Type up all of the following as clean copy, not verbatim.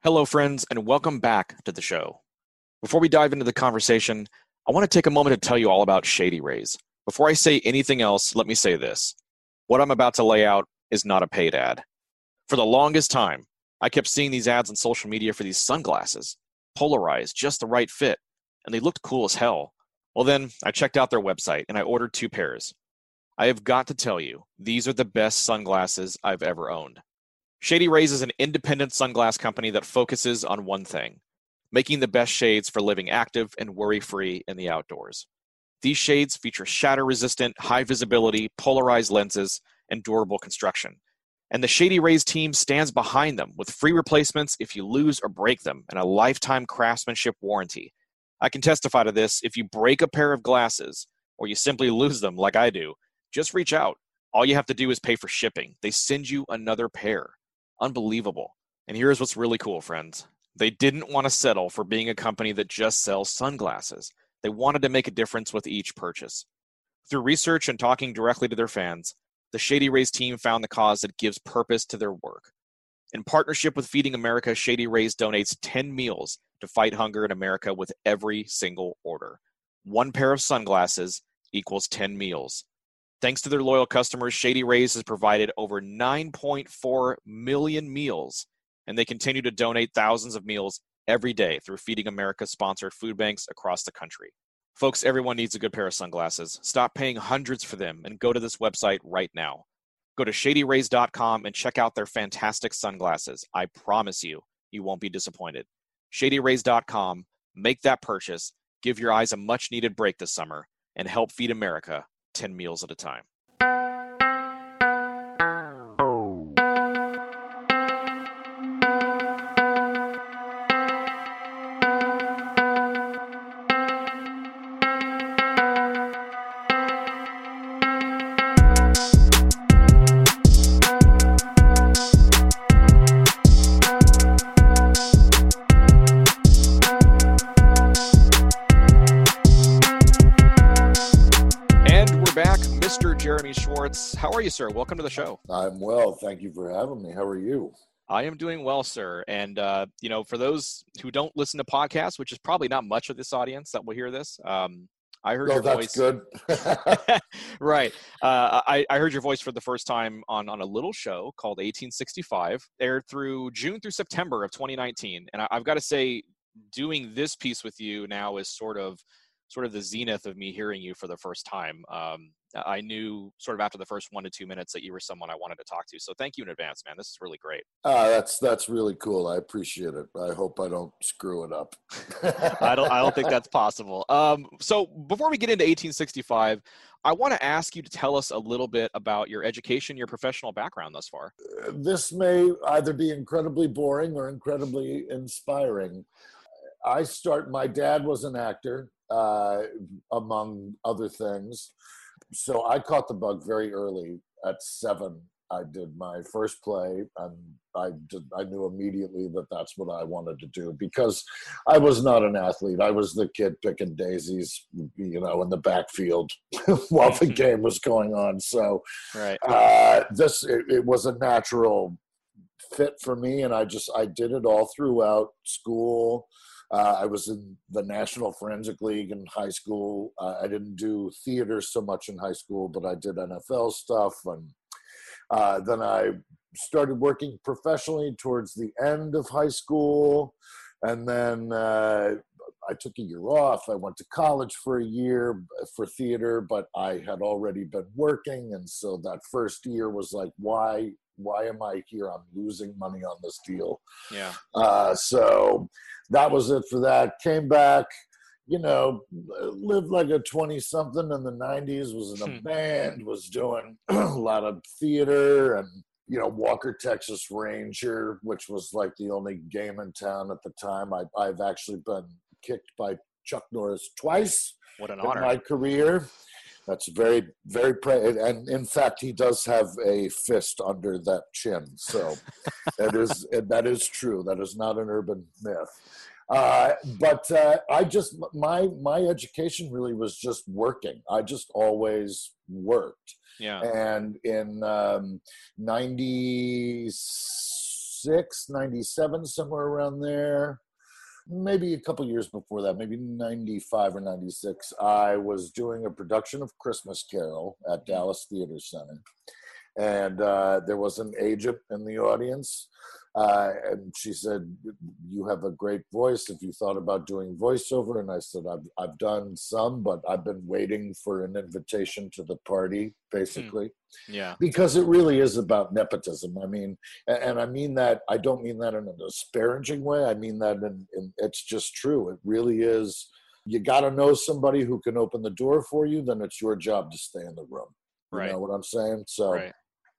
Hello, friends, and welcome back to the show. Before we dive into the conversation, I want to take a moment to tell you all about Shady Rays. Before I say anything else, let me say this. What I'm about to lay out is not a paid ad. For the longest time, I kept seeing these ads on social media for these sunglasses, polarized, just the right fit, and they looked cool as hell. Well, then I checked out their website and I ordered 2 pairs. I have got to tell you, these are the best sunglasses I've ever owned. Shady Rays is an independent sunglass company that focuses on one thing, making the best shades for living active and worry-free in the outdoors. These shades feature shatter-resistant, high-visibility, polarized lenses, and durable construction. And the Shady Rays team stands behind them with free replacements if you lose or break them and a lifetime craftsmanship warranty. I can testify to this. If you break a pair of glasses or you simply lose them like I do, just reach out. All you have to do is pay for shipping. They send you another pair. Unbelievable. And here's what's really cool, friends. They didn't want to settle for being a company that just sells sunglasses. They wanted to make a difference with each purchase. Through research and talking directly to their fans, the Shady Rays team found the cause that gives purpose to their work. In partnership with Feeding America, Shady Rays donates 10 meals to fight hunger in America with every single order. 1 pair of sunglasses equals 10 meals. Thanks to their loyal customers, Shady Rays has provided over 9.4 million meals, and they continue to donate thousands of meals every day through Feeding America-sponsored food banks across the country. Folks, everyone needs a good pair of sunglasses. Stop paying hundreds for them and go to this website right now. Go to shadyrays.com and check out their fantastic sunglasses. I promise you, you won't be disappointed. Shadyrays.com, make that purchase, give your eyes a much-needed break this summer, and help feed America 10 meals at a time. Jeremy Schwartz. How are you, sir? Welcome to the show. I'm well. Thank you for having me. How are you? I am doing well, sir. And, for those who don't listen to podcasts, which is probably not much of this audience that will hear this, I heard your voice. Good. Right. I heard your voice for the first time on a little show called 1865, aired through June through September of 2019. And I've got to say, doing this piece with you now is sort of the zenith of me hearing you for the first time. I knew sort of after the first 1 to 2 minutes that you were someone I wanted to talk to. So thank you in advance, man. This is really great. That's really cool. I appreciate it. I hope I don't screw it up. I don't think that's possible. So before we get into 1865, I want to ask you to tell us a little bit about your education, your professional background thus far. This may either be incredibly boring or incredibly inspiring. My dad was an actor, among other things. So I caught the bug very early. At 7, I did my first play, and I knew immediately that that's what I wanted to do, because I was not an athlete. I was the kid picking daisies, in the backfield while the game was going on. So right. It was a natural fit for me, and I did it all throughout school. I was in the National Forensic League in high school. I didn't do theater so much in high school, but I did NFL stuff. And then I started working professionally towards the end of high school. And then I took a year off. I went to college for a year for theater, but I had already been working. And so that first year was like, why am I here? I'm losing money on this deal. Yeah. So that was it for that. Came back, lived like a 20-something in the 90s, was in a band, was doing a lot of theater, and, Walker, Texas Ranger, which was like the only game in town at the time. I've actually been kicked by Chuck Norris twice. What an honor. In my career. That's very, very, and in fact, he does have a fist under that chin. So that is true. That is not an urban myth. But my education really was just working. I just always worked. Yeah. And in 96, 96, 97, somewhere around there. Maybe a couple years before that, maybe 95 or 96, I was doing a production of Christmas Carol at Dallas Theater Center. And there was an agent in the audience. And she said, "You have a great voice. If you thought about doing voiceover?" And I said, I've done some, but I've been waiting for an invitation to the party, basically. Yeah. Because it really is about nepotism. I mean, and I mean that, I don't mean that in a disparaging way. I mean that in it's just true. It really is. You got to know somebody who can open the door for you, then it's your job to stay in the room. You Right. know what I'm saying? So Right.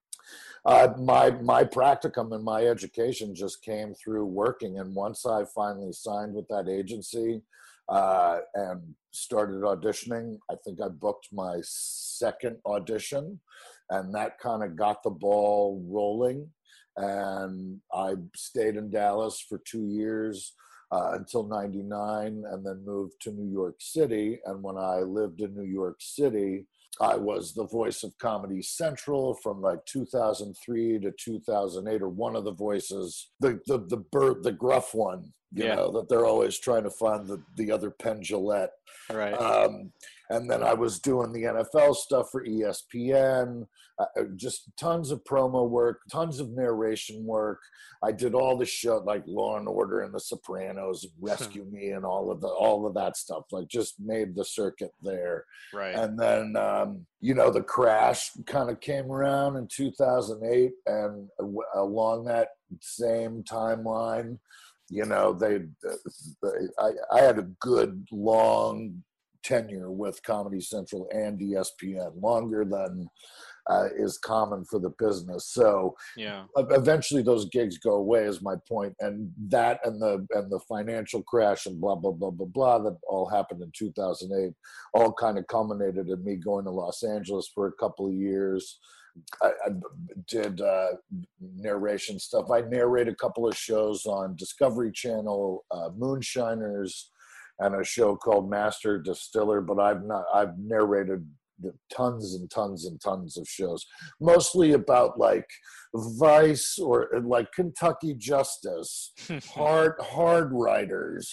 my practicum and my education just came through working. And once I finally signed with that agency and started auditioning, I think I booked my second audition, and that kind of got the ball rolling. And I stayed in Dallas for 2 years until 99, and then moved to New York City. And when I lived in New York City, I was the voice of Comedy Central from like 2003 to 2008, or one of the voices, the gruff one, you know, that they're always trying to find the other Penn Jillette. Right. And then I was doing the NFL stuff for ESPN, just tons of promo work, tons of narration work. I did all the show like Law and Order and The Sopranos, Rescue Me, and all of that stuff. Like, just made the circuit there. Right. And then you know, the crash kind of came around in 2008, and along that same timeline, you know, I had a good long tenure with Comedy Central and ESPN, longer than is common for the business. So eventually those gigs go away, is my point. And that and the financial crash and blah blah blah blah blah that all happened in 2008 all kind of culminated in me going to Los Angeles for a couple of years. I did narration stuff. I narrate a couple of shows on Discovery Channel, Moonshiners, and a show called Master Distiller, but I've narrated tons and tons and tons of shows, mostly about like Vice or like Kentucky Justice, hard writers,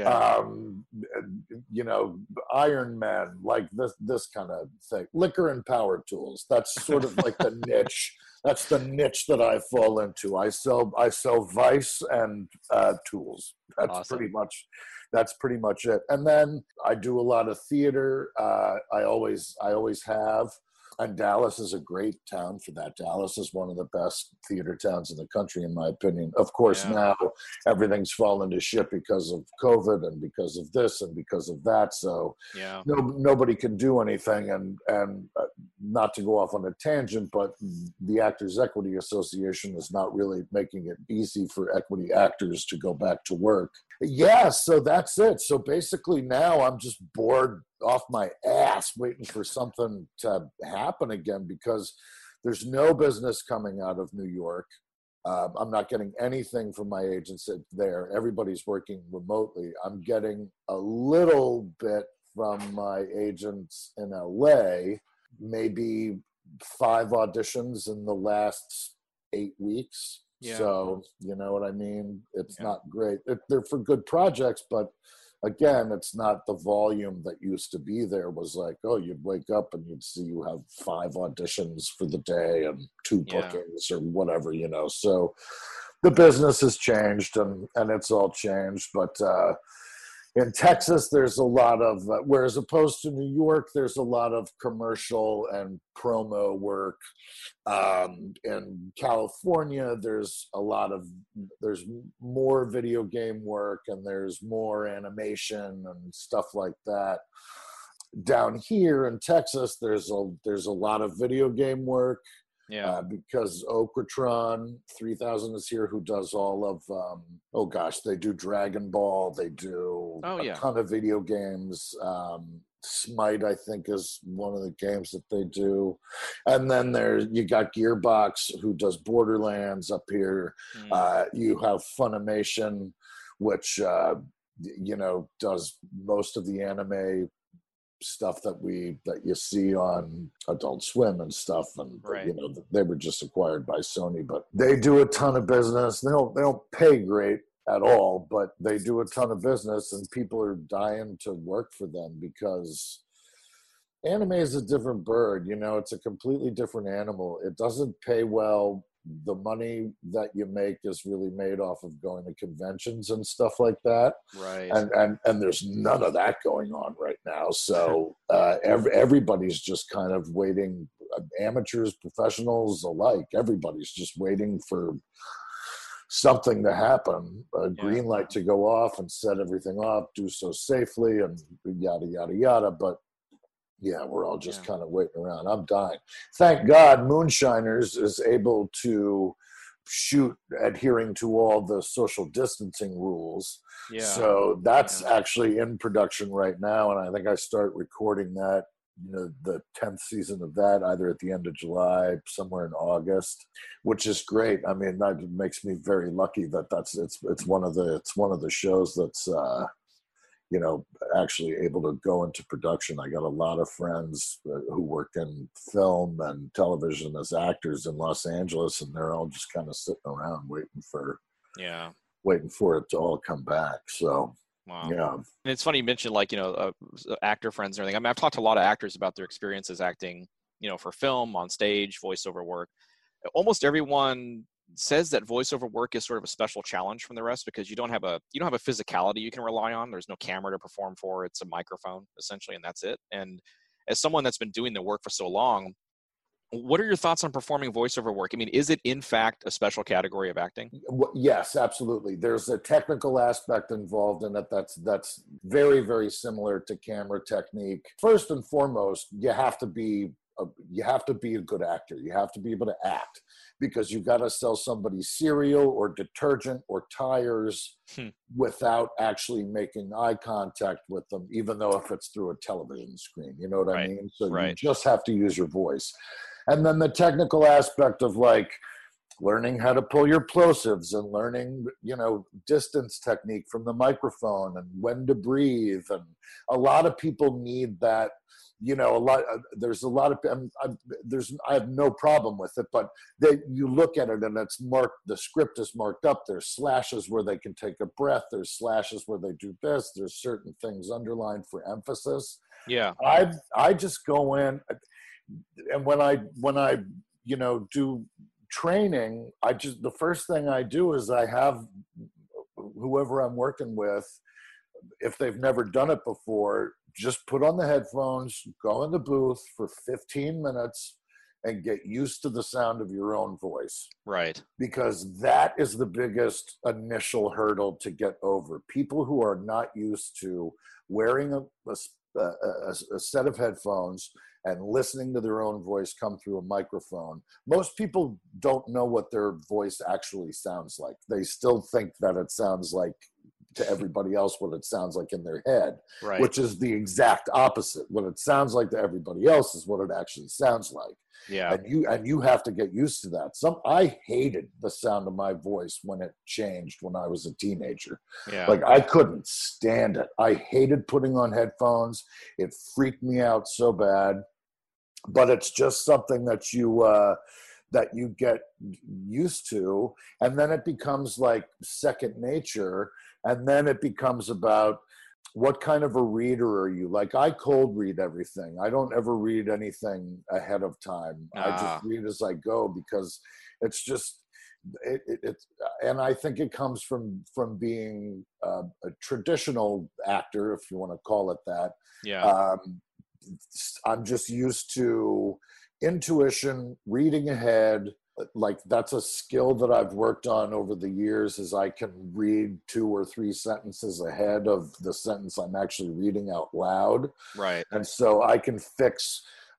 you know, Iron Man, like this kind of thing. Liquor and power tools. That's sort of like the niche. That's the niche that I fall into. I sell Vice and tools. That's awesome. That's pretty much it. And then I do a lot of theater. I always have. And Dallas is a great town for that. Dallas is one of the best theater towns in the country, in my opinion. Of course, now everything's fallen to shit because of COVID and because of this and because of that. So nobody can do anything. And not to go off on a tangent, but the Actors Equity Association is not really making it easy for equity actors to go back to work. Yeah, so that's it. So basically now I'm just bored off my ass waiting for something to happen again, because there's no business coming out of New York. I'm not getting anything from my agents there. Everybody's working remotely. I'm getting a little bit from my agents in LA, maybe 5 auditions in the last 8 weeks. So, you know what I mean? It's not great. They're for good projects, but again, it's not the volume that used to be there. Was like, oh, you'd wake up and you'd see you have 5 auditions for the day and 2 bookings or whatever, you know. So the business has changed and it's all changed. But in Texas, there's a lot of, whereas opposed to New York, there's a lot of commercial and promo work. In California, there's more video game work and there's more animation and stuff like that. Down here in Texas, there's a lot of video game work. Because Okratron 3000 is here, who does all of they do Dragon Ball, they do a ton of video games. Smite, I think, is one of the games that they do. And then you got Gearbox, who does Borderlands up here. You have Funimation, which you know, does most of the anime stuff that you see on Adult Swim and stuff, and Right. you know, they were just acquired by Sony, but they do a ton of business. They don't pay great at all, but they do a ton of business, and people are dying to work for them because anime is a different bird. You know, it's a completely different animal. It doesn't pay well. The money that you make is really made off of going to conventions and stuff like that. Right. And there's none of that going on right now. So everybody's just kind of waiting, amateurs, professionals alike. Everybody's just waiting for something to happen, a green light to go off and set everything off, do so safely, and yada, yada, yada. But yeah, we're all just kind of waiting around. I'm dying. Thank God Moonshiners is able to shoot adhering to all the social distancing rules. Yeah. So that's actually in production right now. And I think I start recording that, you know, the 10th season of that either at the end of July, somewhere in August, which is great. I mean, that makes me very lucky that it's one of the shows that's, you know, actually able to go into production. I got a lot of friends who work in film and television as actors in Los Angeles, and they're all just kind of sitting around waiting for it to all come back. So, yeah. And it's funny you mentioned, like, you know, actor friends and everything. I mean, I've talked to a lot of actors about their experiences acting, you know, for film, on stage, voiceover work. Almost everyone says that voiceover work is sort of a special challenge from the rest because you don't have a physicality you can rely on. There's no camera to perform for. It's a microphone essentially, and that's it. And as someone that's been doing the work for so long, what are your thoughts on performing voiceover work? I mean, is it in fact a special category of acting? Yes, absolutely. There's a technical aspect involved in it that's very, very similar to camera technique. First and foremost, you have to be a good actor. You have to be able to act, because you got to sell somebody cereal or detergent or tires without actually making eye contact with them, even though if it's through a television screen. You know what I mean? So you just have to use your voice. And then the technical aspect of, like, learning how to pull your plosives and learning, you know, distance technique from the microphone and when to breathe. And a lot of people need that. You know, there's a lot of, I have no problem with it, but you look at it and it's marked, the script is marked up. There's slashes where they can take a breath. There's slashes where they do this. There's certain things underlined for emphasis. Yeah. I just go in, and when I, you know, do training, the first thing I do is I have whoever I'm working with, if they've never done it before, just put on the headphones, go in the booth for 15 minutes and get used to the sound of your own voice. Right. Because that is the biggest initial hurdle to get over. People who are not used to wearing a set of headphones and listening to their own voice come through a microphone. Most people don't know what their voice actually sounds like. They still think that it sounds like to everybody else what it sounds like in their head, which is the exact opposite. What it sounds like to everybody else is what it actually sounds like. Yeah. And you have to get used to that. I hated the sound of my voice when it changed when I was a teenager. Yeah. Like, I couldn't stand it. I hated putting on headphones. It freaked me out so bad. But it's just something that you get used to, and then it becomes like second nature. And then it becomes about, what kind of a reader are you? Like, I cold read everything. I don't ever read anything ahead of time. I just read as I go, because it's just, and I think it comes from being a traditional actor, if you want to call it that. Yeah. I'm just used to intuition, reading ahead. Like, that's a skill that I've worked on over the years, is I can read 2 or 3 sentences ahead of the sentence I'm actually reading out loud. Right. And so I can fix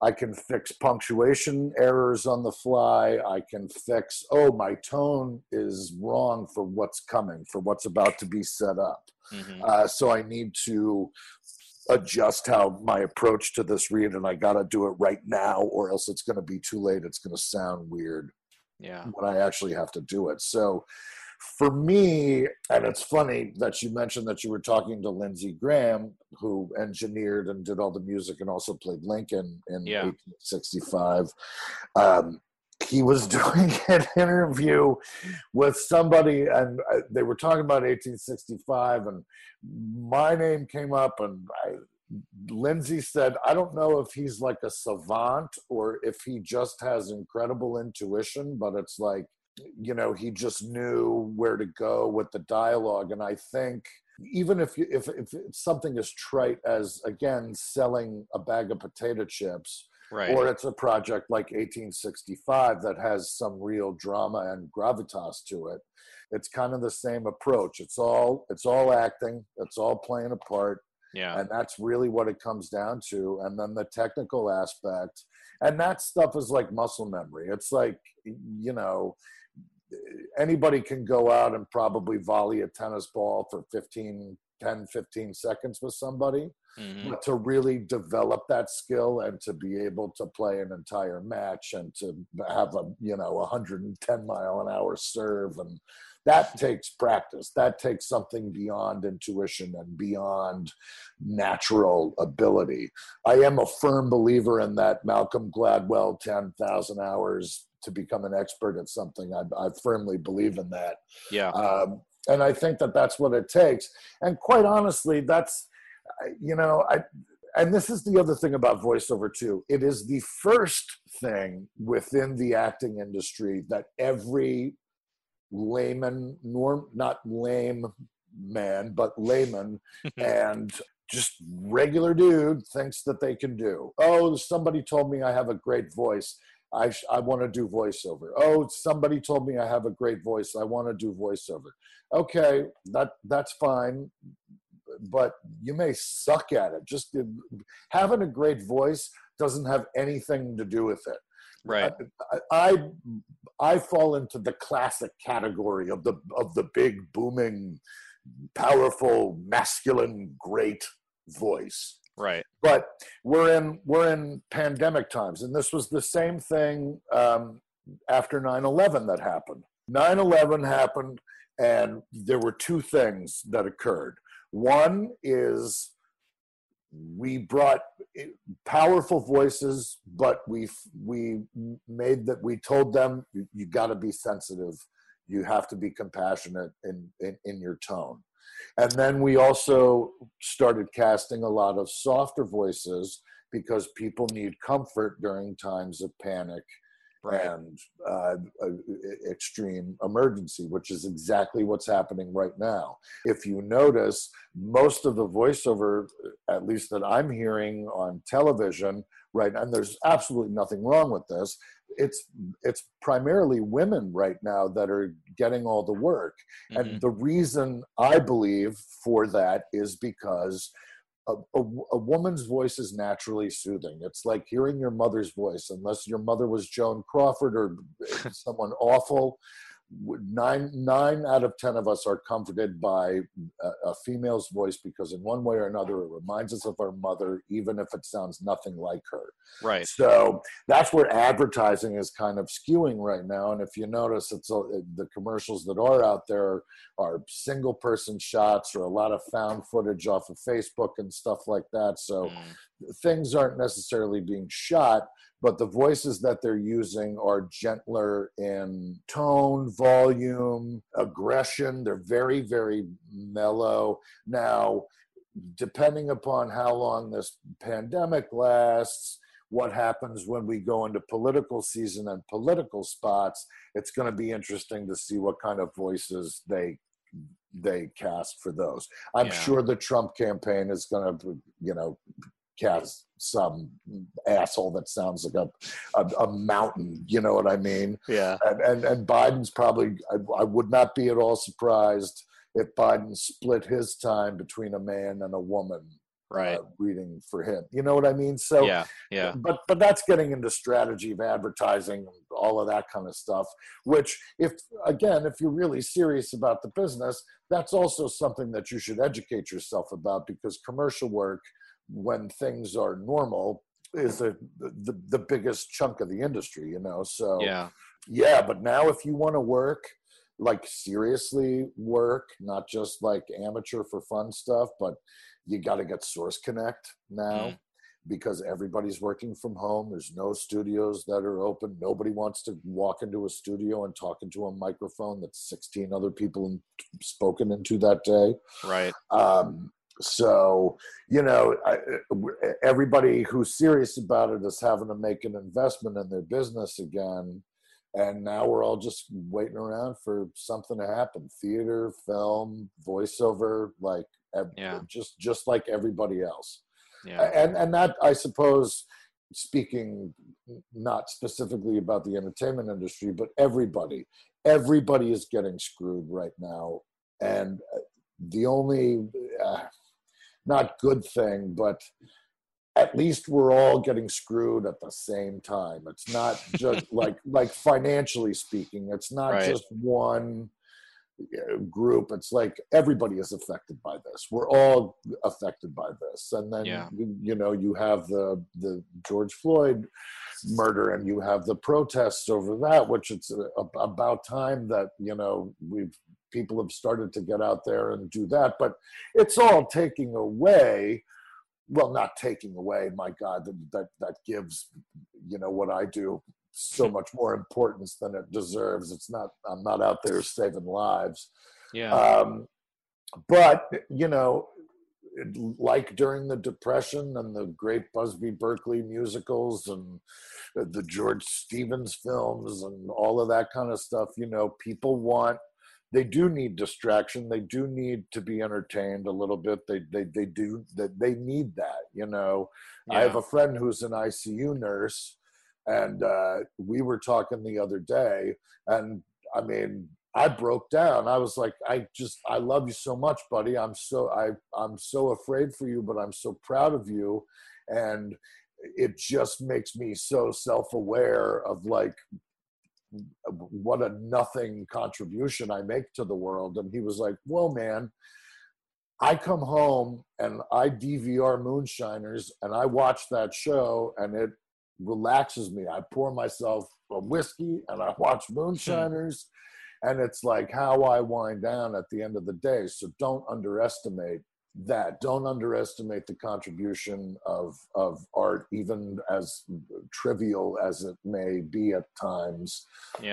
punctuation errors on the fly. I can fix, my tone is wrong for what's coming, for what's about to be set up. Mm-hmm. So I need to adjust how my approach to this read, and I got to do it right now, or else it's going to be too late. It's going to sound weird when I actually have to do it. So For me, and it's funny that you mentioned that you were talking to Lindsey Graham, who engineered and did all the music and also played Lincoln in 1865. He was doing an interview with somebody, and they were talking about 1865, and my name came up, and Lindsey said, I don't know if he's like a savant or if he just has incredible intuition, but it's like, he just knew where to go with the dialogue. And I think even if something as trite as, again, selling a bag of potato chips, right, or it's a project like 1865 that has some real drama and gravitas to it, it's kind of the same approach. It's all acting, it's all playing a part. Yeah. And that's really what it comes down to. And then the technical aspect, and that stuff is like muscle memory. It's like, anybody can go out and probably volley a tennis ball for 10, 15 seconds with somebody. Mm-hmm. But to really develop that skill and to be able to play an entire match and to have a 110 mile an hour serve, and that takes practice. That takes something beyond intuition and beyond natural ability. I am a firm believer in that Malcolm Gladwell 10,000 hours to become an expert at something. I firmly believe in that. Yeah. And I think that that's what it takes. And quite honestly, that's, and this is the other thing about voiceover too. It is the first thing within the acting industry that every layman, not lame man, but layman and just regular dude thinks that they can do. Oh, somebody told me I have a great voice. I want to do voiceover. Oh, somebody told me I have a great voice. I want to do voiceover. Okay, that's fine, but you may suck at it. Just having a great voice doesn't have anything to do with it. Right. I fall into the classic category of the big, booming, powerful, masculine, great voice. Right. But we're in pandemic times, and this was the same thing after 9/11 that happened. 9/11 happened, and there were two things that occurred. One is we brought powerful voices, but we told them you got to be sensitive, you have to be compassionate in your tone. And then we also started casting a lot of softer voices because people need comfort during times of panic. Right. And extreme emergency, which is exactly what's happening right now. If you notice, most of the voiceover, at least that I'm hearing on television right now, and there's absolutely nothing wrong with this, it's primarily women right now that are getting all the work. Mm-hmm. And the reason I believe for that is because a woman's voice is naturally soothing. It's like hearing your mother's voice, unless your mother was Joan Crawford or someone awful. 9 out of 10 of us are comforted by a female's voice because in one way or another it reminds us of our mother, even if it sounds nothing like her. Right. So that's where advertising is kind of skewing right now. And if you notice, it's the commercials that are out there are single person shots or a lot of found footage off of Facebook and stuff like that. So things aren't necessarily being shot, but the voices that they're using are gentler in tone, volume, aggression. They're very, very mellow. Now, depending upon how long this pandemic lasts, what happens when we go into political season and political spots, it's going to be interesting to see what kind of voices they cast for those. I'm sure the Trump campaign is going to, cast some asshole that sounds like a mountain, you know what I mean? Yeah. And Biden's probably, I would not be at all surprised if Biden split his time between a man and a woman, right, reading for him. You know what I mean? So yeah. But that's getting into strategy of advertising, all of that kind of stuff, which if you're really serious about the business, that's also something that you should educate yourself about, because commercial work, when things are normal, is the biggest chunk of the industry, So but now if you want to work, like seriously work, not just like amateur for fun stuff, but you got to get Source Connect now because everybody's working from home. There's no studios that are open. Nobody wants to walk into a studio and talk into a microphone that 16 other people spoken into that day. Right. So, you know, everybody who's serious about it is having to make an investment in their business again. And now we're all just waiting around for something to happen. Theater, film, voiceover, like just like everybody else. Yeah. And that, I suppose, speaking not specifically about the entertainment industry, but everybody is getting screwed right now. And the only, not good thing, but at least we're all getting screwed at the same time. It's not just like financially speaking, it's not just one group. It's like everybody is affected by this. We're all affected by this. And then, you know, you have the George Floyd murder and you have the protests over that, which it's about time that, you know, people have started to get out there and do that, but it's all taking away. Well, not taking away, my God, that gives, you know, what I do so much more importance than it deserves. I'm not out there saving lives. Yeah. But, you know, like during the Depression and the great Busby Berkeley musicals and the George Stevens films and all of that kind of stuff, you know, they do need distraction. They do need to be entertained a little bit. They need that, you know. I have a friend who's an ICU nurse, and we were talking the other day, and I mean, I broke down. I was like, I love you so much, buddy. I'm so afraid for you, but I'm so proud of you. And it just makes me so self-aware of like, what a nothing contribution I make to the world. And he was like, well, man, I come home and I DVR Moonshiners and I watch that show and it relaxes me. I pour myself a whiskey and I watch Moonshiners and it's like how I wind down at the end of the day. So don't underestimate that. Don't underestimate the contribution of art, even as trivial as it may be at times,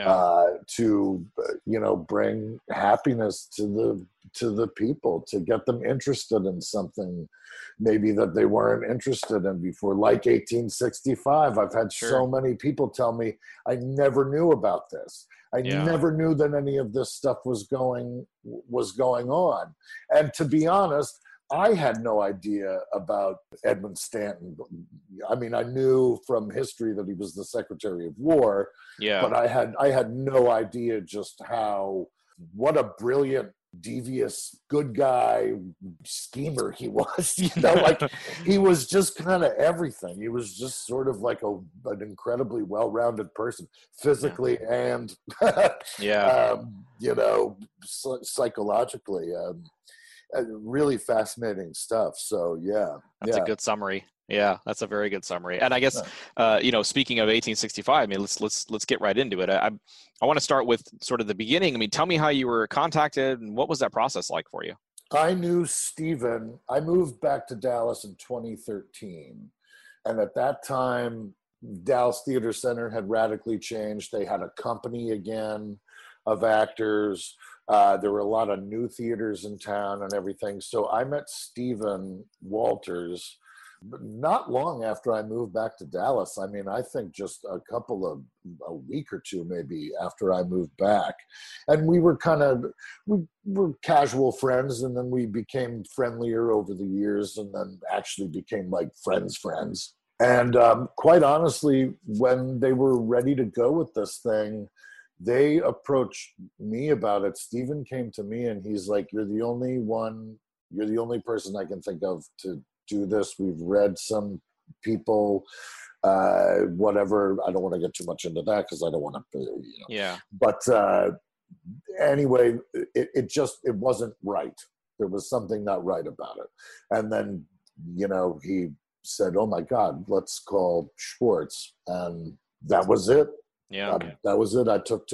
to, you know, bring happiness to the people, to get them interested in something maybe that they weren't interested in before, like 1865. I've had so many people tell me, I never knew about this. I never knew that any of this stuff was going on. And to be honest, I had no idea about Edmund Stanton. I mean, I knew from history that he was the Secretary of War, but I had no idea just what a brilliant, devious, good guy schemer he was. You know, like he was just kind of everything. He was just sort of like an incredibly well-rounded person, physically and you know, psychologically. Really fascinating stuff. So that's a good summary. Yeah, that's a very good summary. And I guess you know, speaking of 1865, I mean, let's get right into it. I want to start with sort of the beginning. I mean, tell me how you were contacted and what was that process like for you? I knew Steven. I moved back to Dallas in 2013, and at that time, Dallas Theater Center had radically changed. They had a company again of actors. There were a lot of new theaters in town and everything. So I met Stephen Walters not long after I moved back to Dallas. I mean, I think just a week or two maybe after I moved back. And we were we were casual friends, and then we became friendlier over the years and then actually became like friends. And quite honestly, when they were ready to go with this thing, they approached me about it. Stephen came to me and he's like, you're the only person I can think of to do this. We've read some people, whatever. I don't want to get too much into that because I don't want to, you know. Yeah. But anyway, it wasn't right. There was something not right about it. And then, you know, he said, oh my God, let's call Schwartz. And that was it. Yeah. That was it. I took to it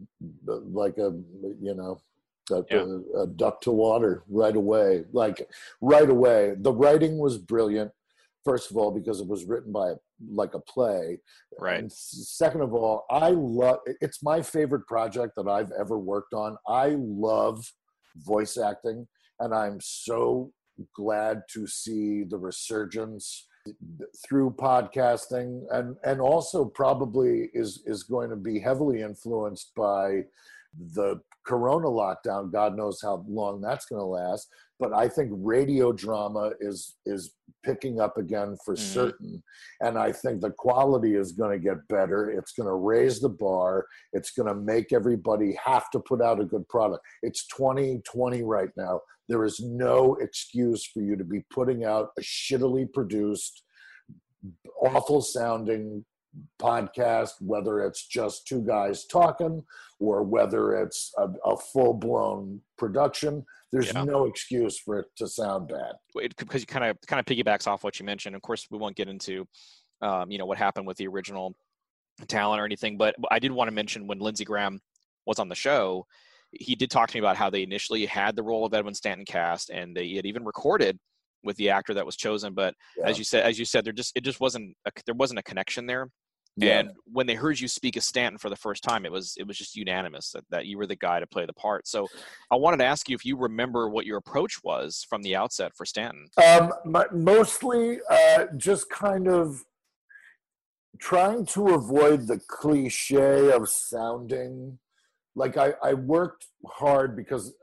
like a, you know, Yeah. a duck to water right away. Like right away. The writing was brilliant. First of all, because it was written by like a play, Right. and second of all, I love. It's my favorite project that I've ever worked on. I love voice acting, and I'm so glad to see the resurgence through podcasting, and also probably is going to be heavily influenced by the corona lockdown. God knows how long that's going to last, but I think radio drama is picking up again for certain, and I think the quality is going to get better. It's going to raise the bar. It's going to make everybody have to put out a good product. It's 2020 right now. There is no excuse for you to be putting out a shittily produced, awful sounding podcast, whether it's just two guys talking or whether it's a full-blown production. There's Yeah. no excuse for it to sound bad. Because you kind of piggybacks off what you mentioned. Of course, we won't get into what happened with the original talent or anything, but I did want to mention when Lindsey Graham was on the show, he did talk to me about how they initially had the role of Edwin Stanton cast, and they had even recorded with the actor that was chosen. But Yeah. as you said, there wasn't a connection there. Yeah. And when they heard you speak as Stanton for the first time, it was just unanimous that you were the guy to play the part. So I wanted to ask you if you remember what your approach was from the outset for Stanton. Mostly just kind of trying to avoid the cliche of sounding like I worked hard because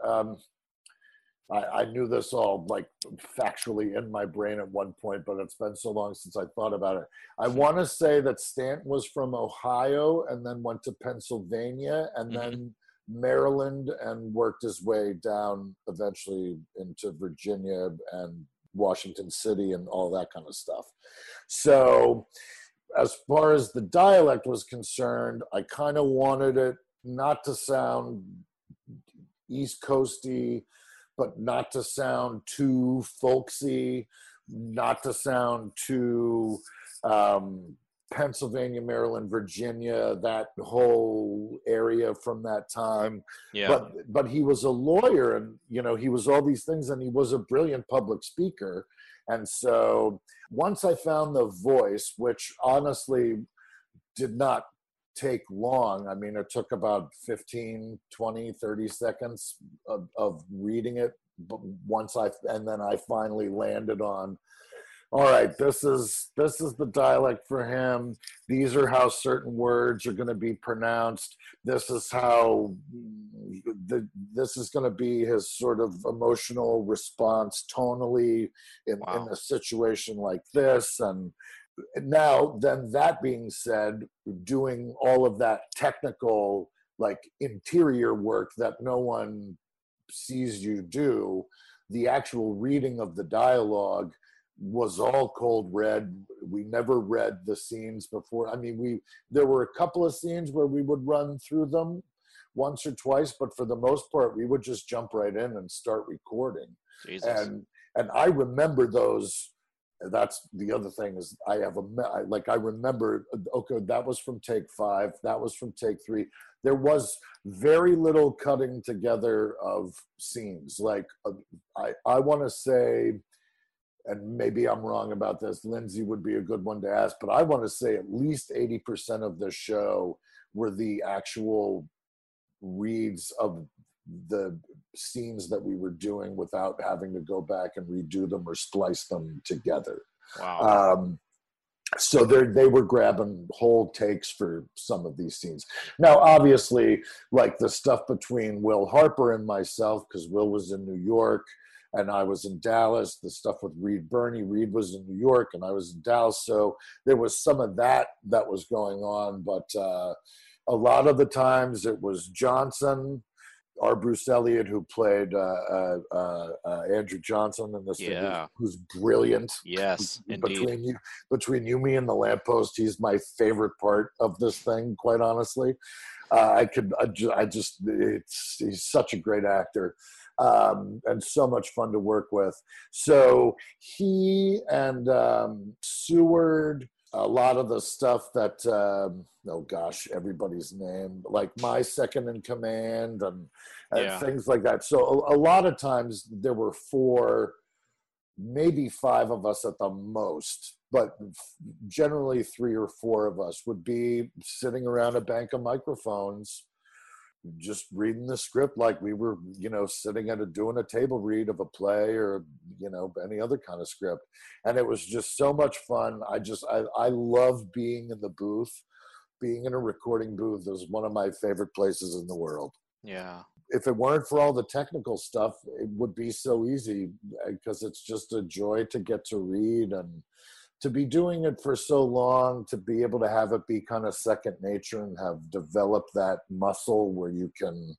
I knew this all like factually in my brain at one point, but it's been so long since I thought about it. I want to say that Stanton was from Ohio and then went to Pennsylvania and then Maryland and worked his way down eventually into Virginia and Washington City and all that kind of stuff. So as far as the dialect was concerned, I kind of wanted it not to sound East Coasty, but not to sound too folksy, not to sound too Pennsylvania, Maryland, Virginia, that whole area from that time. Yeah. But he was a lawyer, and he was all these things, and he was a brilliant public speaker. And so once I found the voice, which honestly did not take long. I mean, it took about 15, 20, 30 seconds of reading it. But then I finally landed on, all right, this is the dialect for him. These are how certain words are going to be pronounced. This is how this is going to be his sort of emotional response tonally in a situation like this. And now, then that being said, doing all of that technical, like interior work that no one sees you do, the actual reading of the dialogue was all cold read. We never read the scenes before. I mean, there were a couple of scenes where we would run through them once or twice, but for the most part, we would just jump right in and start recording. Jesus. And I remember those. That's the other thing is I remember, okay, that was from take 5. That was from take 3. There was very little cutting together of scenes. Like I want to say, and maybe I'm wrong about this, Lindsey would be a good one to ask, but I want to say at least 80% of the show were the actual reads of the scenes that we were doing without having to go back and redo them or splice them together. Wow. So they were grabbing whole takes for some of these scenes. Now, obviously, like the stuff between Will Harper and myself, because Will was in New York and I was in Dallas, the stuff with Reed Birney, Reed was in New York and I was in Dallas. So there was some of that was going on, but a lot of the times it was Johnson, our Bruce Elliott, who played Andrew Johnson in this thing, who's brilliant. Yes, indeed. Between you, me, and the lamppost, he's my favorite part of this thing. Quite honestly, he's such a great actor, and so much fun to work with. So he and Seward a lot of the stuff that oh gosh, everybody's name, like My Second in Command and things like that. So a lot of times there were four, maybe five of us at the most, but generally three or four of us would be sitting around a bank of microphones, just reading the script like we were, sitting doing a table read of a play or, any other kind of script. And it was just so much fun. I love being in the booth. Being in a recording booth is one of my favorite places in the world. Yeah. If it weren't for all the technical stuff, it would be so easy, because it's just a joy to get to read and to be doing it for so long, to be able to have it be kind of second nature and have developed that muscle where you can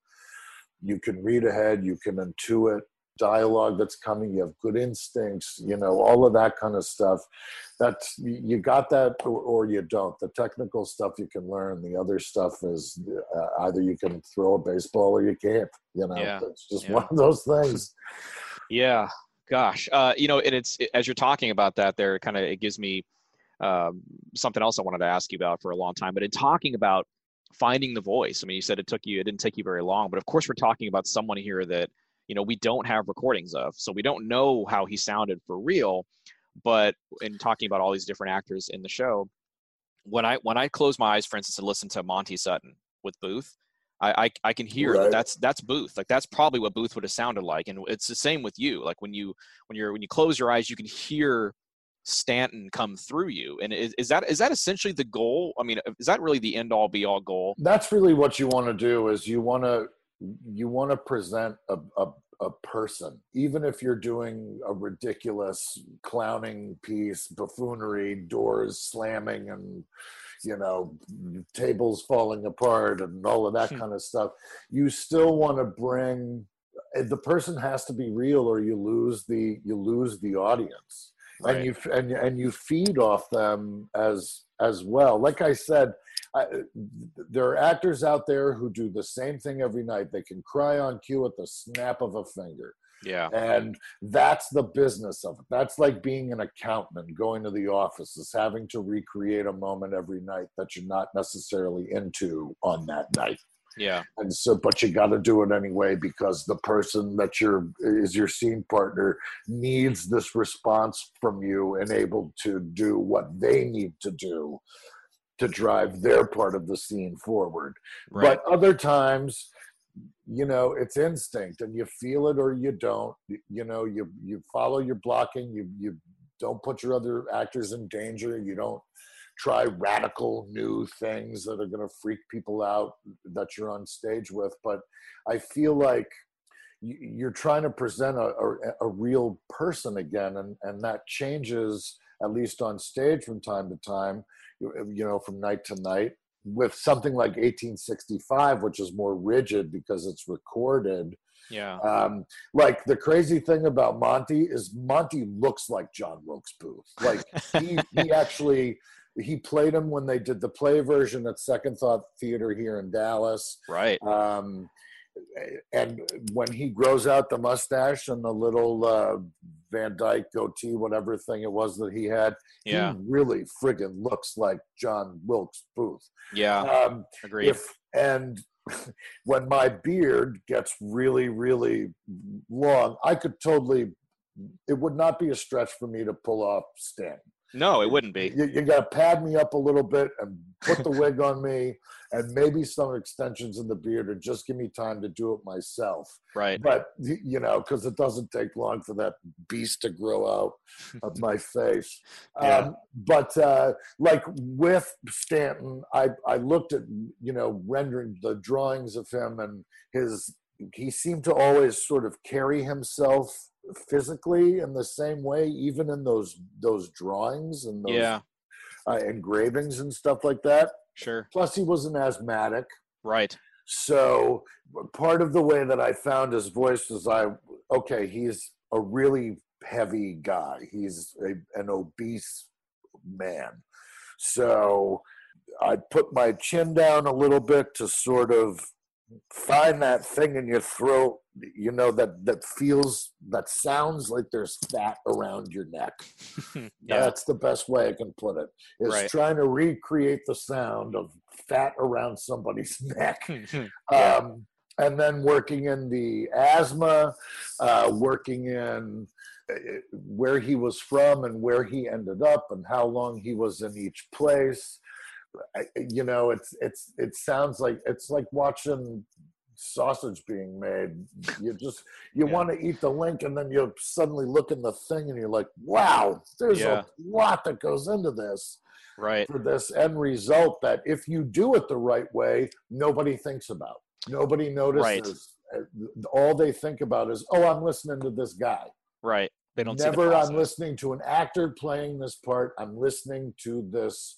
read ahead, you can intuit dialogue that's coming, you have good instincts, all of that kind of stuff. That's, you got that or you don't. The technical stuff you can learn. The other stuff is either you can throw a baseball or you can't. It's just one of those things. Yeah. Gosh, and it's, as you're talking about that there, it gives me something else I wanted to ask you about for a long time. But in talking about finding the voice, I mean, you said it didn't take you very long, but of course we're talking about someone here that, we don't have recordings of, so we don't know how he sounded for real. But in talking about all these different actors in the show, when I close my eyes, for instance, and listen to Monty Sutton with Booth, I can hear right. that's Booth. Like, that's probably what Booth would have sounded like. And it's the same with you. Like when you close your eyes, you can hear Stanton come through you. And is that essentially the goal? I mean, is that really the end all be all goal? That's really what you want to do, is you want to present a person, even if you're doing a ridiculous clowning piece, buffoonery, doors slamming and tables falling apart and all of that kind of stuff. You still want to bring, the person has to be real, or you lose the audience. Right. And you feed off them as well. Like I said, there are actors out there who do the same thing every night. They can cry on cue at the snap of a finger. Yeah. And that's the business of it. That's like being an accountant, going to the office, is having to recreate a moment every night that you're not necessarily into on that night. Yeah. And so, but you got to do it anyway, because the person that is your scene partner needs this response from you and able to do what they need to do to drive their part of the scene forward. Right. But other times, it's instinct, and you feel it or you don't. You follow your blocking. You don't put your other actors in danger. You don't try radical new things that are going to freak people out that you're on stage with. But I feel like you're trying to present a real person again, and that changes, at least on stage, from time to time, from night to night. With something like 1865, which is more rigid because it's recorded. Yeah. Like, the crazy thing about Monty is Monty looks like John Wilkes Booth. Like, he played him when they did the play version at Second Thought Theater here in Dallas. Right. And when he grows out the mustache and the little Van Dyke goatee, whatever thing it was that he had, he really friggin' looks like John Wilkes Booth. Yeah, agreed. And when my beard gets really, really long, it would not be a stretch for me to pull off Sting. No, it wouldn't be. You got to pad me up a little bit and put the wig on me and maybe some extensions in the beard, or just give me time to do it myself. Right. But, because it doesn't take long for that beast to grow out of my face. But like with Stanton, I looked at, rendering the drawings of him, and he seemed to always sort of carry himself physically in the same way, even in those drawings and those engravings and stuff like that. Sure. Plus, he was an asthmatic. Right. So part of the way that I found his voice was he's a really heavy guy. He's an obese man. So I put my chin down a little bit to sort of find that thing in your throat you know, that sounds like there's fat around your neck. Yeah. That's the best way I can put it, is Right. trying to recreate the sound of fat around somebody's neck. Yeah. And then working in the asthma, working in where he was from and where he ended up and how long he was in each place. You know, it sounds like, it's like watching sausage being made. You Yeah. want to eat the link, and then you suddenly look in the thing and you're like, wow, there's Yeah. a lot that goes into this. Right. For this end result that if you do it the right way, nobody thinks about. Nobody notices. Right. All they think about is, oh, I'm listening to this guy. Right. They don't see the Never process. I'm listening to an actor playing this part. I'm listening to this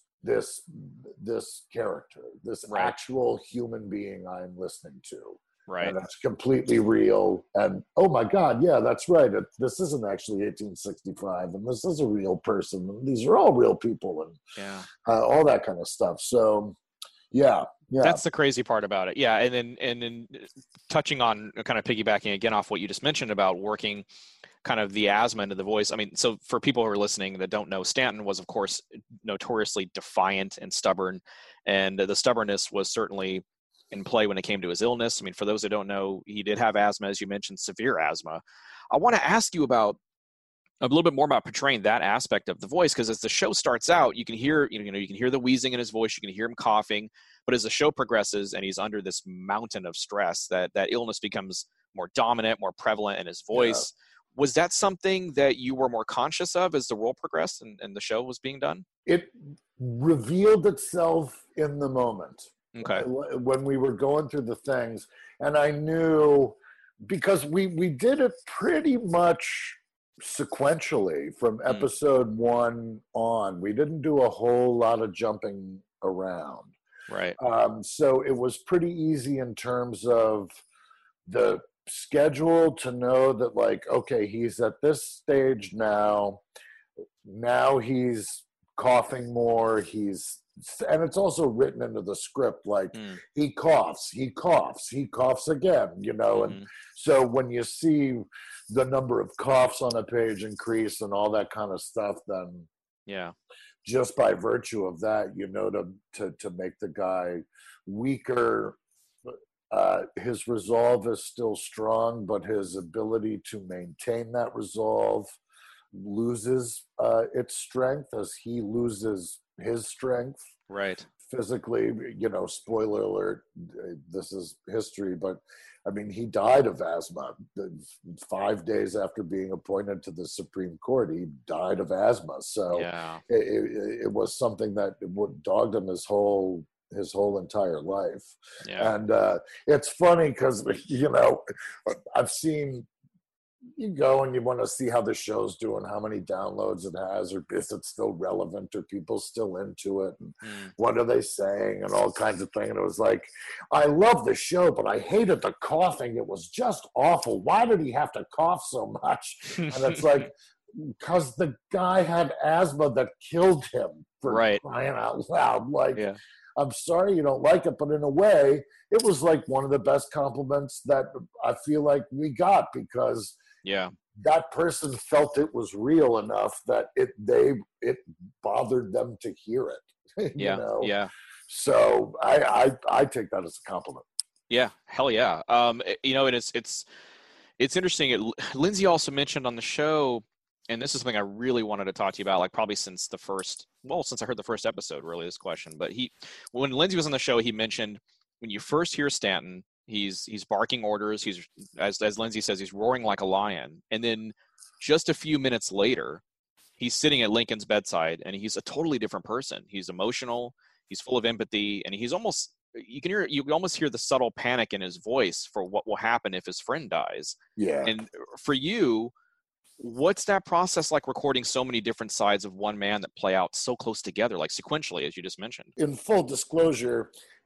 character, this Right. actual human being I'm listening to. Right. And it's completely real. And oh my God, yeah, that's right. This isn't actually 1865, and this is a real person. And these are all real people, and Yeah. all that kind of stuff. So, yeah. That's the crazy part about it. Yeah, and then touching on, kind of piggybacking again off what you just mentioned about working kind of the asthma into the voice. I mean, so for people who are listening that don't know, Stanton was, of course, notoriously defiant and stubborn, and the stubbornness was certainly in play when it came to his illness. I mean, for those that don't know, he did have asthma, as you mentioned, severe asthma. I want to ask you about a little bit more about portraying that aspect of the voice, because as the show starts out, you can hear, you can hear the wheezing in his voice, you can hear him coughing, but as the show progresses and he's under this mountain of stress, that illness becomes more dominant, more prevalent in his voice. Yeah. Was that something that you were more conscious of as the role progressed and the show was being done? It revealed itself in the moment. Okay. When we were going through the things, and I knew, because we did it pretty much sequentially from episode 1 on. We didn't do a whole lot of jumping around. Right. So it was pretty easy in terms of the schedule to know that, like, okay, he's at this stage now. Now he's coughing more. And it's also written into the script, like, he coughs again, you know. And so when you see the number of coughs on a page increase and all that kind of stuff, then just by virtue of that, you know, to make the guy weaker. His resolve is still strong, but his ability to maintain that resolve loses its strength as he loses his strength. Right. Physically, you know, spoiler alert, this is history, but I mean, he died of asthma 5 days after being appointed to the Supreme Court. He died of asthma. So it was something that dogged him his whole entire life. Yeah. And it's funny because, you know, I've seen, you go and you want to see how the show's doing, how many downloads it has, or is it still relevant, or people still into it, and what are they saying, and all kinds of things. And it was like, I love the show, but I hated the coughing. It was just awful. Why did he have to cough so much? And it's like, because the guy had asthma that killed him, for crying out loud. Like, I'm sorry you don't like it, but in a way, it was like one of the best compliments that I feel like we got, because that person felt it was real enough that it bothered them to hear it. You know? So I take that as a compliment. Yeah, hell yeah. You know, and it's interesting. Lindsay also mentioned on the show, and this is something I really wanted to talk to you about, like probably since I heard the first episode, really, this question. But when Lindsay was on the show, he mentioned when you first hear Stanton, he's barking orders. He's, as Lindsay says, he's roaring like a lion. And then just a few minutes later, he's sitting at Lincoln's bedside, and he's a totally different person. He's emotional. He's full of empathy, and he's almost, you can almost hear the subtle panic in his voice for what will happen if his friend dies. Yeah. And for you, what's that process like, recording so many different sides of one man that play out so close together, like sequentially, as you just mentioned? In full disclosure,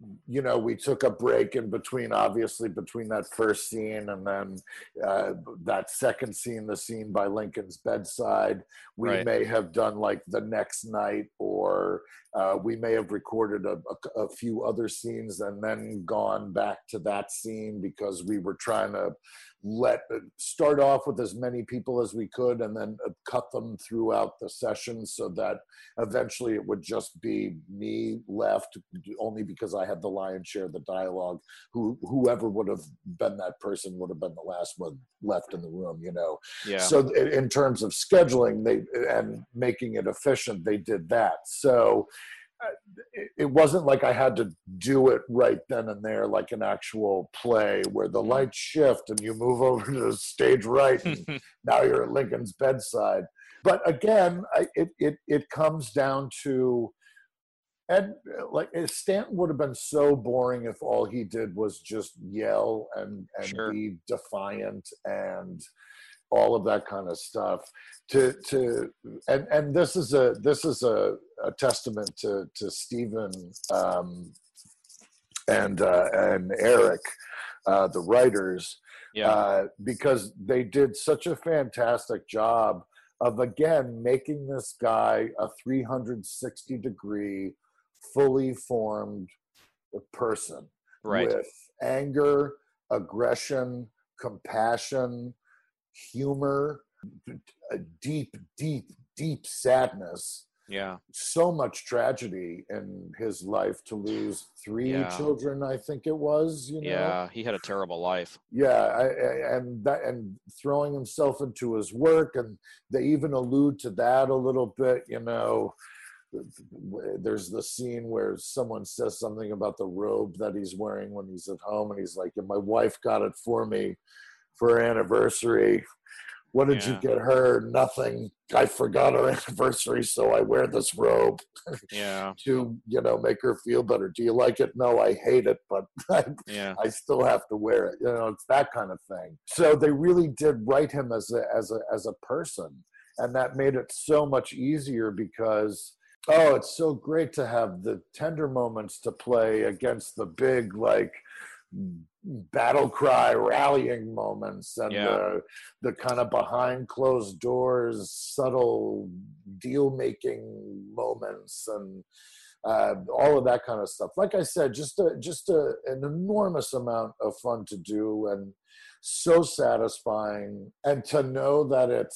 we took a break in between, obviously, between that first scene and then that second scene, the scene by Lincoln's bedside. We may have done like the next night, or we may have recorded a few other scenes and then gone back to that scene, because we were trying to start off with as many people as we could and then cut them throughout the session, so that eventually it would just be me left, only because I had the lion's share of the dialogue. Whoever would have been that person would have been the last one left in the room, Yeah. So in terms of scheduling and making it efficient, they did that. So it wasn't like I had to do it right then and there, like an actual play where the lights shift and you move over to the stage right, and now you're at Lincoln's bedside. But again, it comes down to, and like Stanton would have been so boring if all he did was just yell and Sure. be defiant and all of that kind of stuff. And this is a testament to Stephen and Eric, the writers, because they did such a fantastic job of, again, making this guy a 360-degree, fully formed person, with anger, aggression, compassion, humor, a deep sadness. Yeah. So much tragedy in his life, to lose 3 children, I think it was, Yeah, he had a terrible life. Yeah, and throwing himself into his work, and they even allude to that a little bit, There's the scene where someone says something about the robe that he's wearing when he's at home, and he's like, my wife got it for me for her anniversary. What did you get her? Nothing. I forgot her anniversary, so I wear this robe to, make her feel better. Do you like it? No, I hate it, but I still have to wear it. It's that kind of thing. So they really did write him as a person, and that made it so much easier, because it's so great to have the tender moments to play against the big, like, battle cry rallying moments, and the kind of behind closed doors subtle deal making moments, and all of that kind of stuff. Like I said, just an enormous amount of fun to do, and so satisfying, and to know that it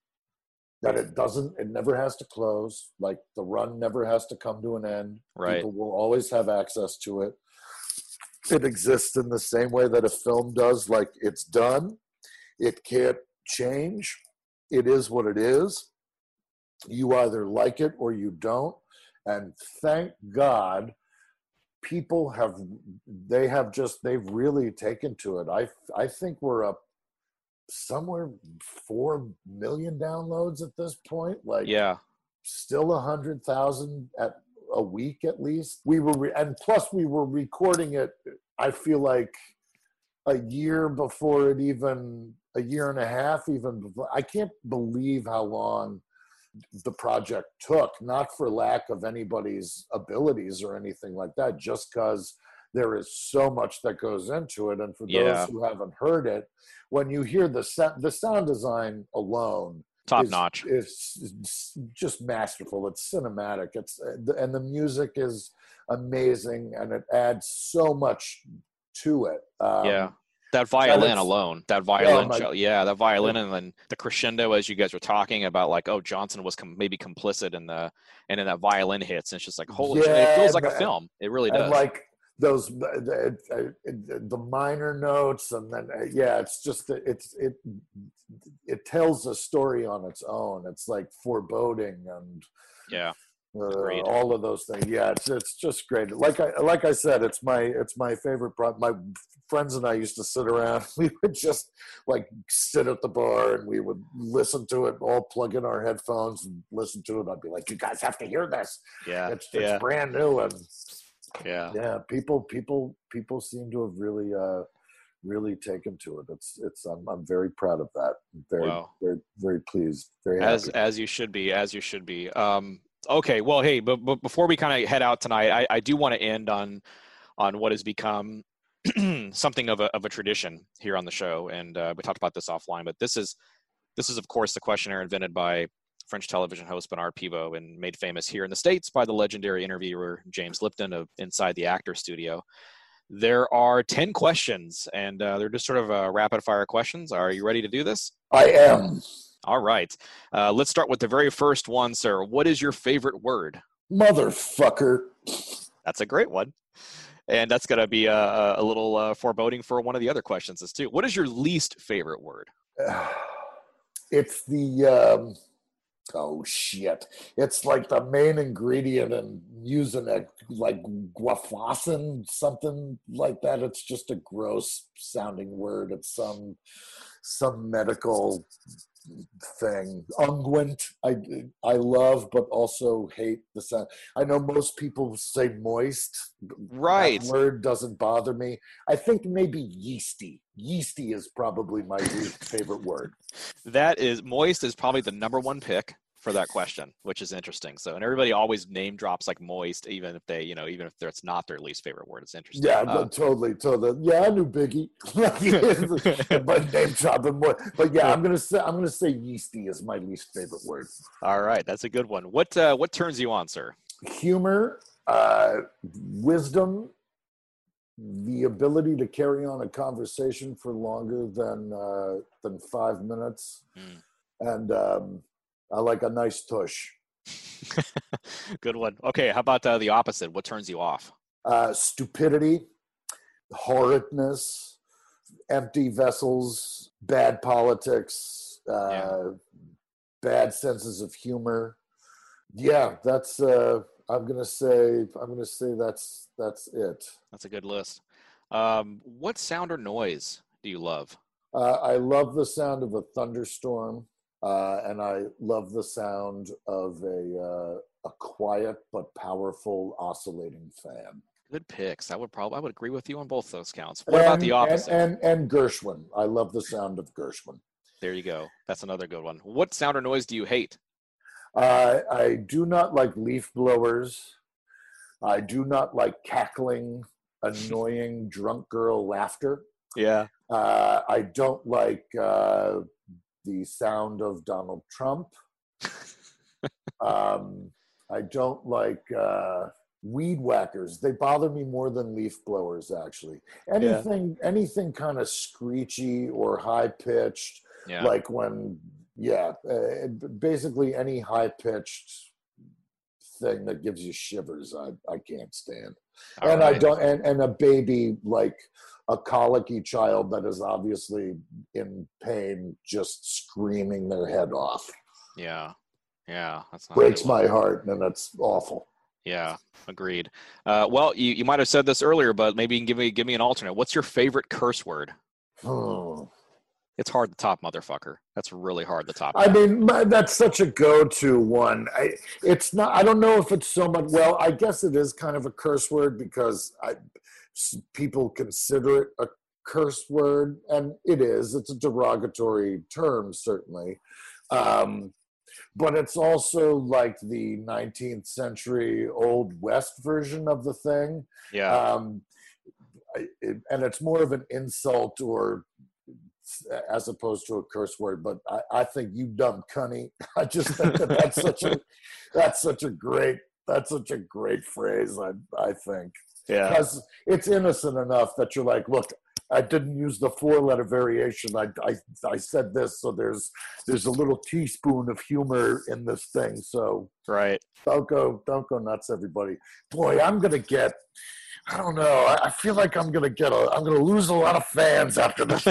never has to close. Like, the run never has to come to an end. People will always have access to it. It exists in the same way that a film does. Like, it's done. It can't change. It is what it is. You either like it or you don't. And thank God they've really taken to it. I think we're up somewhere 4 million downloads at this point. Like, still 100,000 at a week at least. And plus we were recording it, I feel like a year and a half even before. I can't believe how long the project took, not for lack of anybody's abilities or anything like that, just because there is so much that goes into it. And for those who haven't heard it, when you hear the sound design alone, top notch. It's just masterful. It's cinematic. And the music is amazing, and it adds so much to it. That violin alone, that violin, that violin, and then the crescendo as you guys were talking about, like, Johnson was maybe complicit in then that violin hits, and it's just like, holy shit, it feels like a film. It really does. And like those the minor notes, and then it's just it tells a story on its own. It's like foreboding and all of those things. It's just great. Like I said, it's my favorite. My friends and I used to sit around. We would just like sit at the bar, and we would listen to it. All plug in our headphones and listen to it. I'd be like, "You guys have to hear this. It's brand new." And people seem to have really taken to it. I'm very proud of that. Very very pleased. Very happy. As you should be. Okay, well, hey, but before we kind of head out tonight, I do want to end on on what has become something of a tradition here on the show. And we talked about this offline, but this is of course the questionnaire invented by French television host Bernard Pivot and made famous here in the States by the legendary interviewer James Lipton of Inside the Actor Studio. There are 10 questions, and they're just sort of rapid-fire questions. Are you ready to do this? I am. All right. Let's start with the very first one, sir. What is your favorite word? Motherfucker. That's a great one. And that's going to be a little foreboding for one of the other questions as too. What is your least favorite word? It's the... oh shit! It's like the main ingredient in using a like guaifesin, something like that. It's just a gross sounding word. It's some medical thing. Unguent. I love, but also hate the sound. I know most people say moist. Right. That word doesn't bother me. I think maybe yeasty. Yeasty is probably my least favorite word. That is, moist is probably the number one pick for that question, which is interesting. So, and everybody always name drops like moist, even if they, even if it's not their least favorite word. It's interesting. Yeah, totally. Yeah, I knew Biggie, but name dropping more. But yeah, I'm gonna say yeasty is my least favorite word. All right, that's a good one. What turns you on, sir? Humor, wisdom, the ability to carry on a conversation for longer than 5 minutes, and I like a nice tush. Good one. Okay, how about the opposite? What turns you off? Stupidity, horridness, empty vessels, bad politics, bad senses of humor. Yeah, that's. I'm gonna say that's it. That's a good list. What sound or noise do you love? I love the sound of a thunderstorm, and I love the sound of a quiet but powerful oscillating fan. Good picks. I would agree with you on both those counts. What about the opposite? And Gershwin. I love the sound of Gershwin. There you go. That's another good one. What sound or noise do you hate? I do not like leaf blowers. I do not like cackling, annoying drunk girl laughter. Yeah. I don't like the sound of Donald Trump. I don't like weed whackers. They bother me more than leaf blowers, actually. Anything kind of screechy or high pitched, like when, basically any high pitched thing that gives you shivers, I can't stand. And I don't, and a baby, like a colicky child that is obviously in pain, just screaming their head off. Yeah. That's not breaks my heart, and that's awful. Yeah, agreed. Well, you might have said this earlier, but maybe you can give me an alternate. What's your favorite curse word? It's hard to top, motherfucker. That's really hard to top. I mean, that's such a go-to one. It's not. I don't know if it's so much. Well, I guess it is kind of a curse word because people consider it a curse word, and it is. It's a derogatory term, certainly. But it's also like the 19th century Old West version of the thing. Yeah. And it's more of an insult or as opposed to a curse word, but I think you dumb cunny. I just think that's such a great phrase. I think, because it's innocent enough that you're like, look, I didn't use the 4-letter variation. I said this, so there's a little teaspoon of humor in this thing. So right, don't go nuts, everybody. Boy, I'm gonna get. I don't know. I feel like I'm gonna lose a lot of fans after this.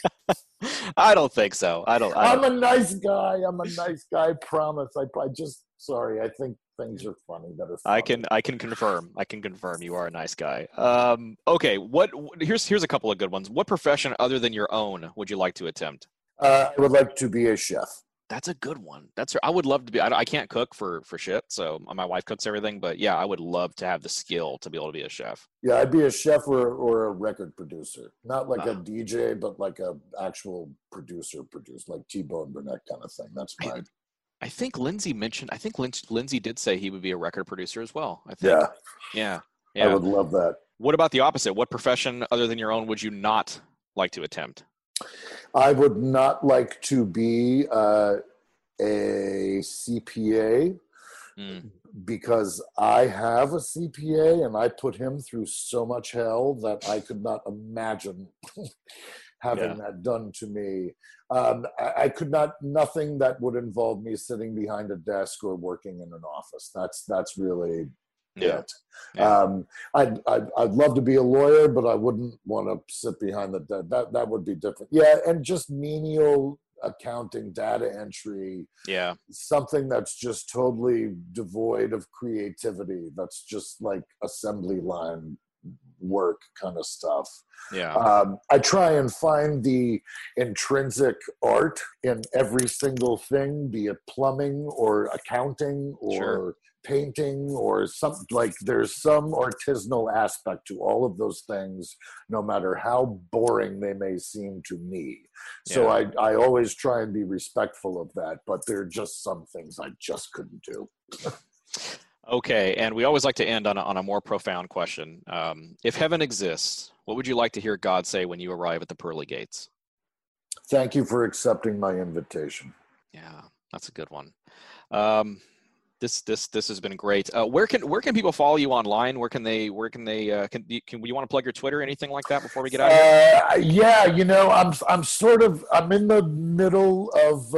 I don't think so. I'm a nice guy. I promise. Sorry. I think things are funny that are funny. I can confirm. You are a nice guy. Okay. Here's a couple of good ones. What profession other than your own would you like to attempt? I would like to be a chef. That's a good one. I would love to be. I can't cook for shit, so my wife cooks everything. But yeah, I would love to have the skill to be able to be a chef. Yeah, I'd be a chef or a record producer, not like a DJ, but like a actual producer, like T-Bone Burnett kind of thing. That's mine. I think Lindsay did say he would be a record producer as well. I think. Yeah. I would love that. What about the opposite? What profession other than your own would you not like to attempt? I would not like to be a CPA because I have a CPA and I put him through so much hell that I could not imagine having that done to me. I could not, nothing that would involve me sitting behind a desk or working in an office. That's really it. Yeah. I'd love to be a lawyer, but I wouldn't want to sit behind the desk. That would be different. Yeah, and just menial accounting, data entry. Yeah. Something that's just totally devoid of creativity. That's just like assembly line work kind of stuff. Yeah. I try and find the intrinsic art in every single thing, be it plumbing or accounting or painting or something. Like there's some artisanal aspect to all of those things, no matter how boring they may seem to me. So I always try and be respectful of that, but there are just some things I just couldn't do. Okay, and we always like to end on a more profound question. If heaven exists, what would you like to hear God say when you arrive at the pearly gates? Thank you for accepting my invitation. Yeah, that's a good one. This has been great. Where can people follow you online? Where can you want to plug your Twitter, anything like that before we get out of here? Yeah, you know, I'm in the middle of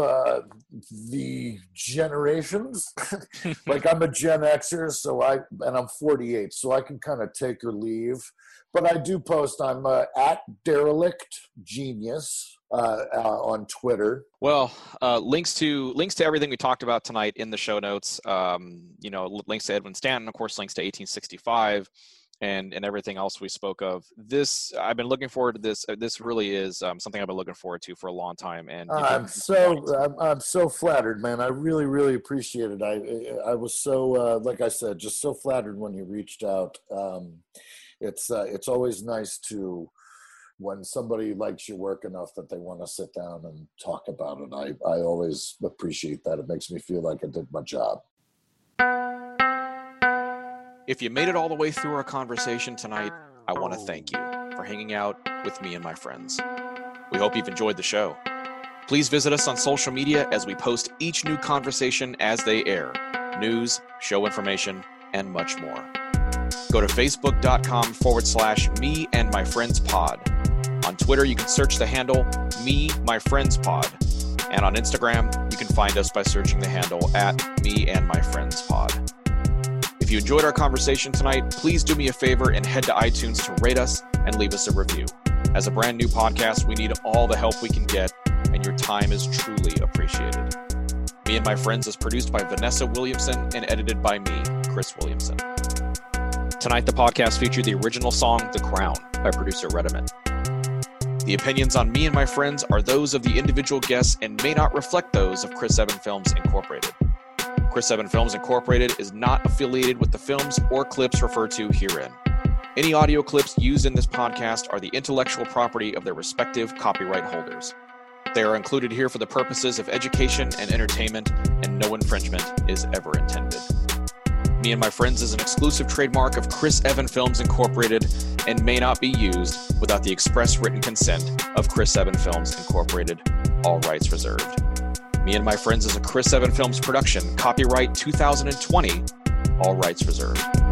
the generations. Like I'm a Gen Xer, and I'm 48, so I can kind of take or leave. But I do post. I'm at Derelict Genius on Twitter. Well, links to everything we talked about tonight in the show notes. Links to Edwin Stanton, of course, links to 1865, and everything else we spoke of. This I've been looking forward to. This really is something I've been looking forward to for a long time. And I'm so flattered, man. I really, really appreciate it. I was so like I said, just so flattered when you reached out. It's always nice to, when somebody likes your work enough that they want to sit down and talk about it. I always appreciate that. It makes me feel like I did my job. If you made it all the way through our conversation tonight, I want to thank you for hanging out with me and my friends. We hope you've enjoyed the show. Please visit us on social media as we post each new conversation as they air. News, show information, and much more. Go to facebook.com/me and my friends pod. On Twitter, you can search the handle Me My Friends Pod. And on Instagram, you can find us by searching the handle at Me and My Friends Pod. If you enjoyed our conversation tonight, please do me a favor and head to iTunes to rate us and leave us a review. As a brand new podcast, we need all the help we can get, and your time is truly appreciated. Me and My Friends is produced by Vanessa Williamson and edited by me, Chris Williamson. Tonight, the podcast featured the original song, The Crown, by producer Rediman. The opinions on Me and My Friends are those of the individual guests and may not reflect those of Chris Evan Films Incorporated. Chris Evan Films Incorporated is not affiliated with the films or clips referred to herein. Any audio clips used in this podcast are the intellectual property of their respective copyright holders. They are included here for the purposes of education and entertainment, and no infringement is ever intended. Me and My Friends is an exclusive trademark of Chris Evan Films Incorporated and may not be used without the express written consent of Chris Evan Films Incorporated. All rights reserved. Me and My Friends is a Chris Evan Films production, copyright 2020, all rights reserved.